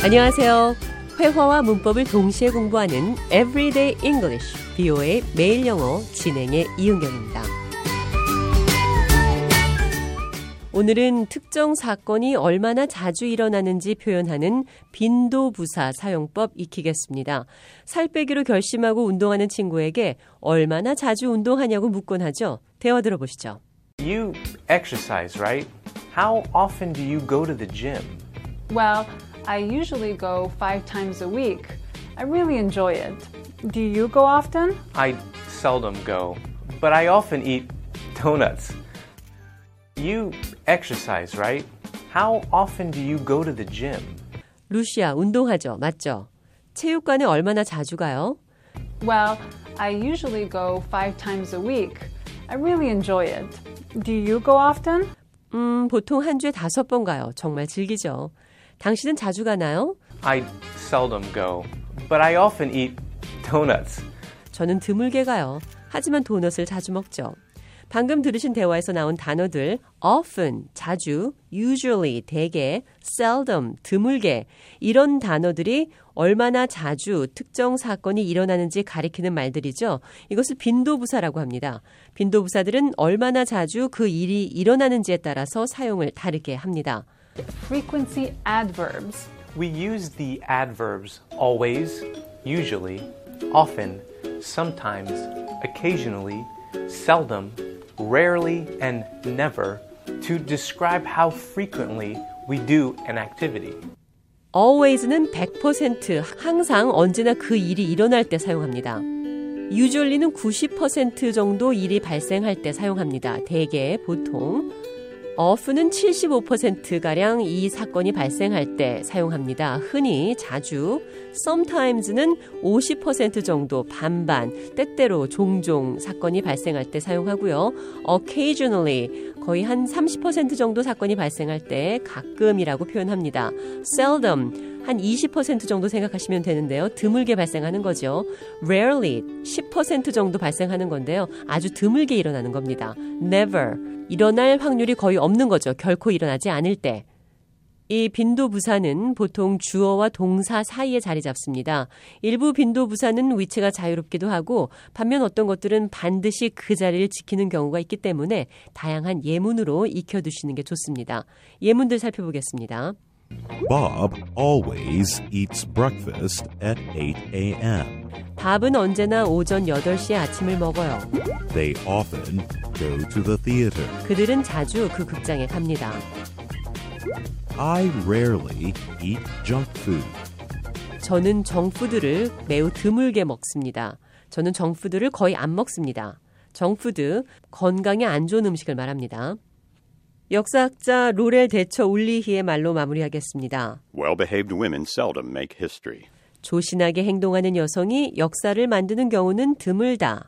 안녕하세요. 회화와 문법을 동시에 공부하는 Everyday English, BO의 매일 영어 진행의 이은경입니다. 오늘은 특정 사건이 얼마나 자주 일어나는지 표현하는 빈도부사 사용법 익히겠습니다. 살 빼기로 결심하고 운동하는 친구에게 얼마나 자주 운동하냐고 묻곤 하죠. 대화 들어보시죠. You exercise, right? How often do you go to the gym? Well, I usually go 5 times a week. I really enjoy it. Do you go often? I seldom go, but I often eat donuts. You exercise, right? How often do you go to the gym? 루시아, 운동하죠. 맞죠? 체육관에 얼마나 자주 가요? Well, I usually go 5 times a week. I really enjoy it. Do you go often? 보통 한 주에 5번 가요. 정말 즐기죠. 당신은 자주 가나요? I seldom go, but I often eat donuts. 저는 드물게 가요. 하지만 도넛을 자주 먹죠. 방금 들으신 대화에서 나온 단어들 often, 자주, usually, 대개, seldom, 드물게 이런 단어들이 얼마나 자주 특정 사건이 일어나는지 가리키는 말들이죠. 이것을 빈도부사라고 합니다. 빈도부사들은 얼마나 자주 그 일이 일어나는지에 따라서 사용을 다르게 합니다. Frequency adverbs. We use the adverbs always, usually, often, sometimes, occasionally, seldom, rarely, and never to describe how frequently we do an activity. always는 100% 항상 언제나 그 일이 일어날 때 사용합니다. usually는 90% 정도 일이 발생할 때 사용합니다. 대개, 보통. often은 75%가량 이 사건이 발생할 때 사용합니다. 흔히, 자주. sometimes는 50% 정도, 반반, 때때로, 종종 사건이 발생할 때 사용하고요. occasionally, 거의 한 30% 정도 사건이 발생할 때 가끔이라고 표현합니다. seldom, 한 20% 정도 생각하시면 되는데요. 드물게 발생하는 거죠. rarely, 10% 정도 발생하는 건데요. 아주 드물게 일어나는 겁니다. never, 일어날 확률이 거의 없는 거죠. 결코 일어나지 않을 때. 이 빈도부사는 보통 주어와 동사 사이에 자리 잡습니다. 일부 빈도부사는 위치가 자유롭기도 하고 반면 어떤 것들은 반드시 그 자리를 지키는 경우가 있기 때문에 다양한 예문으로 익혀두시는 게 좋습니다. 예문들 살펴보겠습니다. Bob always eats breakfast at 8 a.m. 밥은 언제나 오전 8시에 아침을 먹어요. They often go to the theater. 그들은 자주 그 극장에 갑니다. I rarely eat junk food. 저는 정푸드를 매우 드물게 먹습니다. 저는 정푸드를 거의 안 먹습니다. 정푸드, 건강에 안 좋은 음식을 말합니다. 역사학자 로렐 대처 울리히의 말로 마무리하겠습니다. Well-behaved women seldom make history. 조신하게 행동하는 여성이 역사를 만드는 경우는 드물다.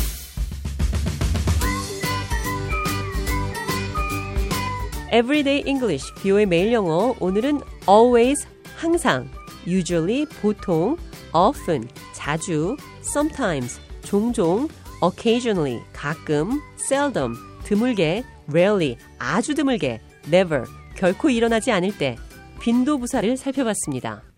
Everyday English, BO의 매일 영어. 오늘은 always, 항상, usually, 보통, often, 자주, sometimes, 종종, occasionally, 가끔, seldom, 드물게, rarely, 아주 드물게, never, 결코 일어나지 않을 때, 빈도부사를 살펴봤습니다.